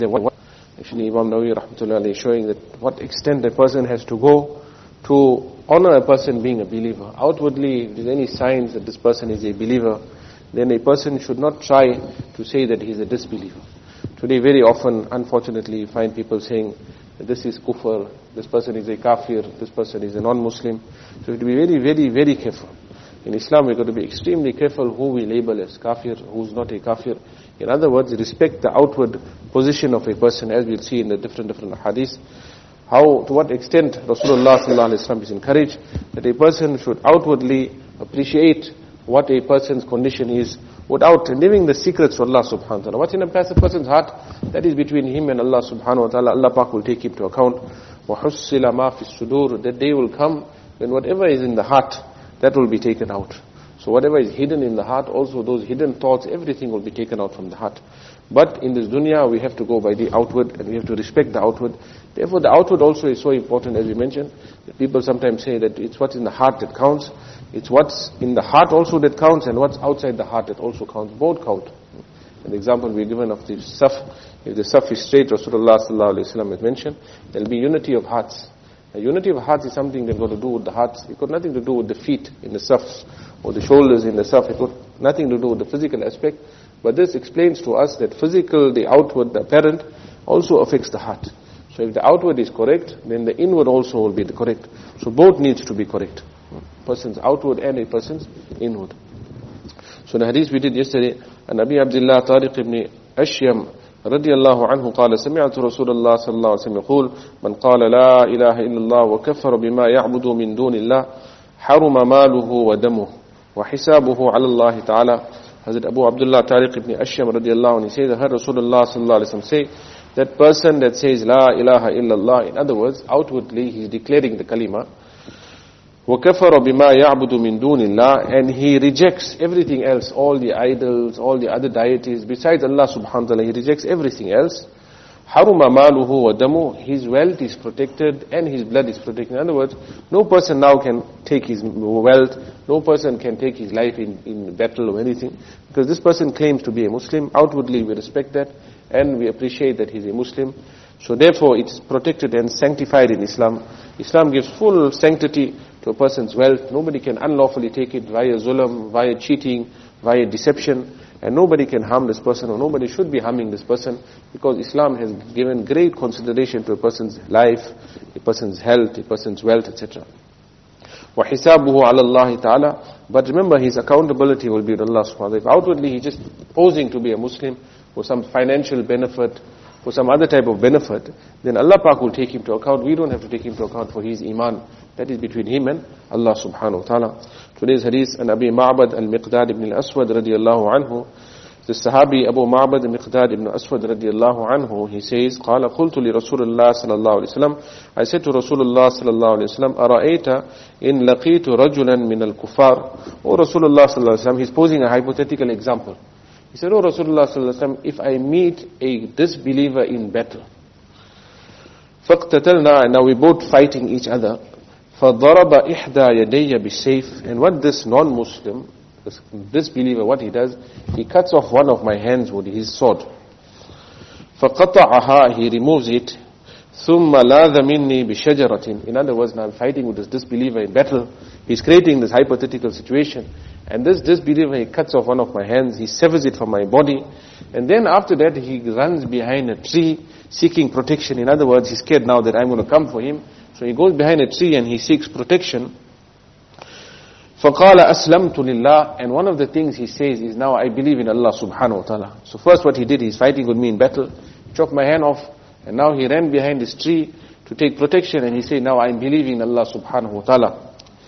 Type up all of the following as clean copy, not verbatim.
Actually, Imam Nawawi rahmatullah alayhi showing that what extent a person has to go to honor a person being a believer. Outwardly, if there's any signs that this person is a believer, then a person should not try to say that he's a disbeliever. Today, very often, unfortunately, you find people saying that this is kufr, this person is a kafir, this person is a non-Muslim. So we have to be very, very, very careful. In Islam, we've got to be extremely careful who we label as kafir, who's not a kafir. In other words, respect the outward position of a person, as we'll see in the different hadiths. How, to what extent Rasulullah sallallahu alaihi wasallam is encouraged that a person should outwardly appreciate what a person's condition is, without leaving the secrets to Allah subhanahu wa ta'ala. What's in a person's heart, that is between him and Allah subhanahu wa ta'ala. Allah Pak will take him to account. وَحُسِّلَ مَا فِي الصُّدُورِ That day will come when whatever is in the heart, that will be taken out. So whatever is hidden in the heart, also those hidden thoughts, everything will be taken out from the heart. But in this dunya, we have to go by the outward, and we have to respect the outward. Therefore, the outward also is so important, as we mentioned. That people sometimes say that it's what's in the heart that counts. It's what's in the heart also that counts, and what's outside the heart that also counts. Both count. An example we're given of the saf. If the saf is straight, Rasulullah sallallahu alaihi wasallam has mentioned, there'll be unity of hearts. A unity of hearts is something that's got to do with the hearts. It got nothing to do with the feet in the safs, or the shoulders in the saf. It got nothing to do with the physical aspect. But this explains to us that physical, the outward, the apparent, also affects the heart. So if the outward is correct, then the inward also will be the correct. So both needs to be correct. A person's outward and a person's inward. So the hadith we did yesterday, and Abi Abdullah Tariq ibn Ashyam رضي الله عنه قال سمعت رسول الله صلى الله عليه وسلم يقول من قال لا إله إلا الله وكفر بما يعبد من دون الله حرم ماله ودمه وحسابه على الله تعالى. Hazrat Abu Abdullah Tariq ibn Ashyam radiallahu anhu, he says, I heard Rasulullah sallallahu alaihi wasallam say, that person that says La ilaha illallah, in other words, outwardly he is declaring the kalima, وَكَفَرَ بِمَا يَعْبُدُ مِن دُونِ اللَّهِ, and he rejects everything else, all the idols, all the other deities, besides Allah subhanahu wa ta'ala, he rejects everything else. حَرُمَ مَالُهُ وَدَمُهُ, his wealth is protected and his blood is protected. In other words, no person now can take his wealth, no person can take his life in battle or anything, because this person claims to be a Muslim. Outwardly we respect that and we appreciate that he's a Muslim. So therefore it's protected and sanctified in Islam. Islam gives full sanctity to a person's wealth. Nobody can unlawfully take it via zulm, via cheating, via deception. And nobody can harm this person, or nobody should be harming this person, because Islam has given great consideration to a person's life, a person's health, a person's wealth, etc. وَحِسَابُهُ عَلَى اللَّهِ تَعَالَى. But remember, his accountability will be with Allah subhanahu wa ta'ala. If outwardly he's just posing to be a Muslim for some financial benefit, for some other type of benefit, then Allah Pak will take him to account. We don't have to take him to account for his iman. That is between him and Allah subhanahu wa ta'ala. Today's hadith, an Abi Ma'bad al-Miqdad ibn al-Aswad radiyallahu anhu. The Sahabi Abu Ma'bad al-Miqdad ibn al-Aswad radiyallahu anhu, he says, قال قلت لرسول الله صلى الله عليه وسلم, I said to Rasulullah صلى الله عليه وسلم, أرأيت إن لقيت رجلا من الكفار. O Rasulullah صلى الله عليه وسلم, he's posing a hypothetical example. He said, O Rasulullah sallallahu alaihi wasallam, if I meet a disbeliever in battle, فَاقْتَتَلْنَا, and now we both fighting each other, فَضَرَبَ إِحْدَى يَدَيَّ بِالسَّيْفِ, and what this non-Muslim, this disbeliever, what he does, he cuts off one of my hands with his sword. فَقَطَعَهَا, he removes it. ثُمَّ لَاذَ مِنِّي بِشَجَرَةٍ. In other words, now I'm fighting with this disbeliever in battle. He's creating this hypothetical situation. And this disbeliever, he cuts off one of my hands, he severs it from my body. And then after that, he runs behind a tree, seeking protection. In other words, he's scared now that I'm going to come for him. So he goes behind a tree and he seeks protection. فَقَالَ أَسْلَمْتُ لِلَّهِ. And one of the things he says is, now I believe in Allah subhanahu wa ta'ala. So first what he did, he's fighting with me in battle, chopped my hand off, and now he ran behind this tree to take protection, and he said, now I'm believing in Allah subhanahu wa ta'ala.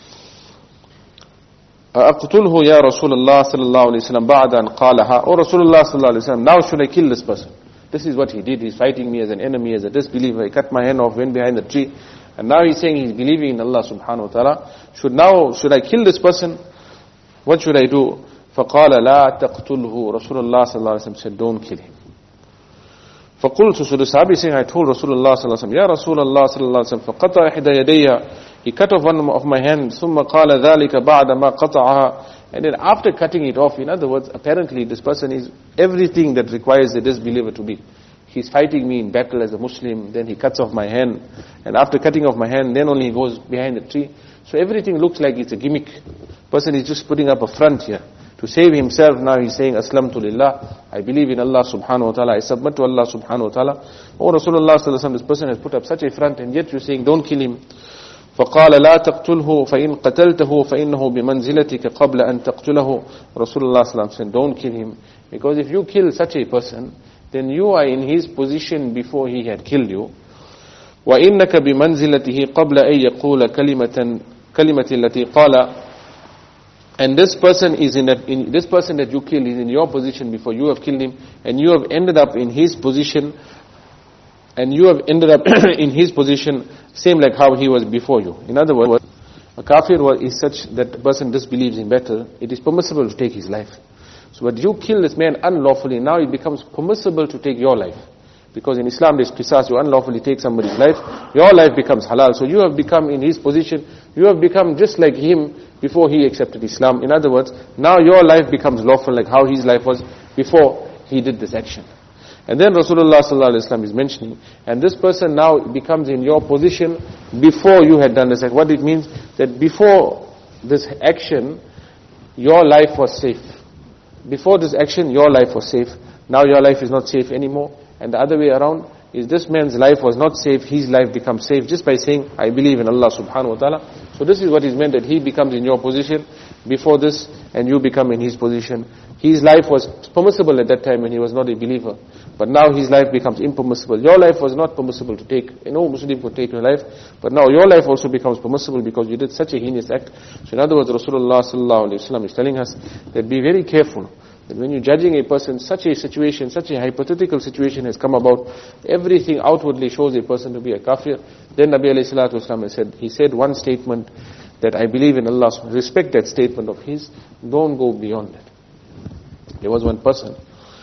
أَقْتُلْهُ يَا رَسُولَ اللَّهِ صَلَى اللَّهُ عَلَيْهِ وسلم بَعْدَ أَنْ قَالَهَا. O Rasulullah صلى الله عليه وسلم, now should I kill this person? This is what he did. He's fighting me as an enemy, as a disbeliever. He cut my hand off, went behind the tree, and now he's saying he's believing in Allah subhanahu wa ta'ala. Should I kill this person? What should I do? فَقَالَ لَا تَقْتُلْهُ. Rasulullah صلى الله عليه وسلم said, don't kill him. فَقُلْتُ, so the Sahabi saying, I told Rasulullah صلى الله عليه وسلم, يا رسول الله صلى الله عليه وسلم, فَقَطَعَ إِحْدَى يَدَيَّ. He cut off one of my hands. ثُمَّ قَالَ ذَلِكَ بَعْدَ مَا قَطَعَهَا. And then after cutting it off, in other words, apparently this person is everything that requires the disbeliever to be. he's fighting me in battle as a Muslim, then he cuts off my hand, and after cutting off my hand, then only he goes behind the tree. So everything looks like it's a gimmick. Person is just putting up a front here. To save himself, now he's saying, Aslamtu lillah, I believe in Allah subhanahu wa ta'ala, I submit to Allah subhanahu wa ta'ala. Oh Rasulullah sallallahu alaihi wasallam, this person has put up such a front, and yet you're saying, don't kill him. فقال لا تقتله فإن قتلته فإنه بمنزلتك قبل أن تقتله. Rasulullah sallallahu alaihi wasallam said, don't kill him, because if you kill such a person, then you are in his position before he had killed you. وإنك بمنزلته قبل أن يقول كلمة التي قال. And this person is this person that you killed is in your position before you have killed him, and you have ended up in his position, in his position, same like how he was before you. In other words, a kafir is such that the person disbelieves in battle, it is permissible to take his life. So when you kill this man unlawfully, now it becomes permissible to take your life. Because in Islam there's qisas, you unlawfully take somebody's life, your life becomes halal. So you have become in his position, you have become just like him before he accepted Islam. In other words, now your life becomes lawful like how his life was before he did this action. And then Rasulullah sallallahu alaihi wasallam is mentioning, and this person now becomes in your position before you had done this act. What it means, that before this action, your life was safe. Before this action, your life was safe. Now your life is not safe anymore. And the other way around is this man's life was not safe, his life becomes safe just by saying, I believe in Allah subhanahu wa ta'ala. So this is what is meant, that he becomes in your position before this, and you become in his position. His life was permissible at that time when he was not a believer. But now his life becomes impermissible. Your life was not permissible to take. No Muslim could take your life. But now your life also becomes permissible because you did such a heinous act. So in other words, Rasulullah sallallahu alaihi wasallam is telling us that be very careful. That when you're judging a person, such a situation, such a hypothetical situation has come about, everything outwardly shows a person to be a kafir. Then Nabi alayhi salatu wasallam he said one statement, that I believe in Allah, respect that statement of his, don't go beyond that. There was one person,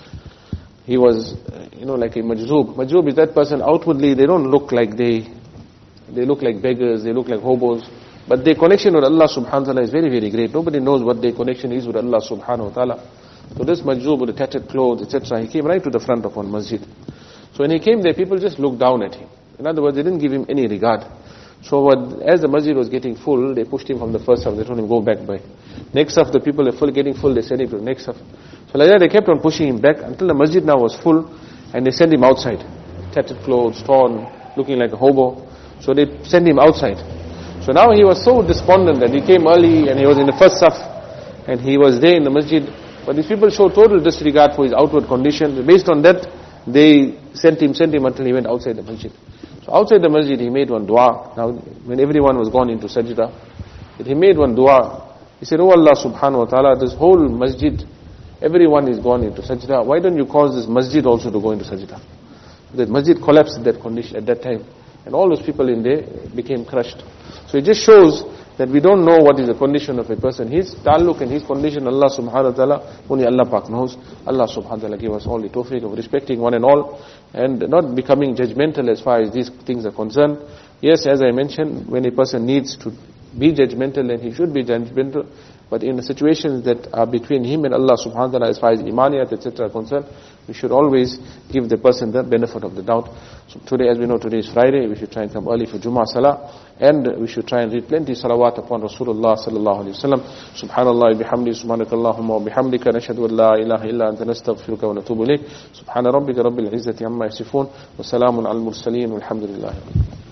he was, like a majzoob. Majzoob is that person, outwardly they don't look like they look like beggars, they look like hobos, but their connection with Allah subhanahu wa ta'ala is very, very great. Nobody knows what their connection is with Allah subhanahu wa ta'ala. So this majzoob with the tattered clothes, etc., he came right to the front of one masjid. So when he came there, people just looked down at him. In other words, they didn't give him any regard. So as the masjid was getting full, they pushed him from the first half, they told him, go back by. Next half, the people are getting full, they sent him to the next half. So like that, they kept on pushing him back until the masjid now was full, and they sent him outside. Tattered clothes, torn, looking like a hobo. So they sent him outside. So now he was so despondent that he came early, and he was in the first half, and he was there in the masjid. But these people showed total disregard for his outward condition. Based on that, they sent him until he went outside the masjid. So outside the masjid, he made one dua. Now, when everyone was gone into sajda, he made one dua. He said, Oh Allah subhanahu wa ta'ala, this whole masjid, everyone is gone into sajda. Why don't you cause this masjid also to go into sajda? The masjid collapsed at that condition, at that time. And all those people in there became crushed. So it just shows that we don't know what is the condition of a person. His ta'alluq and his condition, Allah subhanahu wa ta'ala, only Allah Pak knows. Allah subhanahu wa ta'ala give us all the tawfiq of respecting one and all, and not becoming judgmental as far as these things are concerned. Yes, as I mentioned, when a person needs to be judgmental, then he should be judgmental. But in the situations that are between him and Allah subhanahu wa ta'ala, as far as imaniyat, etc. are concerned, we should always give the person the benefit of the doubt. So today, as we know, today is Friday, we should try and come early for Jummah Salah, and we should try and read plenty salawat upon Rasulullah sallallahu alayhi wa sallam. Subhanallah bihamdi, subhanakallahumma wa bihamdika, nashhadu an la ilaha illa anta nastaghfiruka wa natubu ilayk. Subhana rabbika rabbil izzati amma yasifun, wa salamun al mursaleen, walhamdulillahi.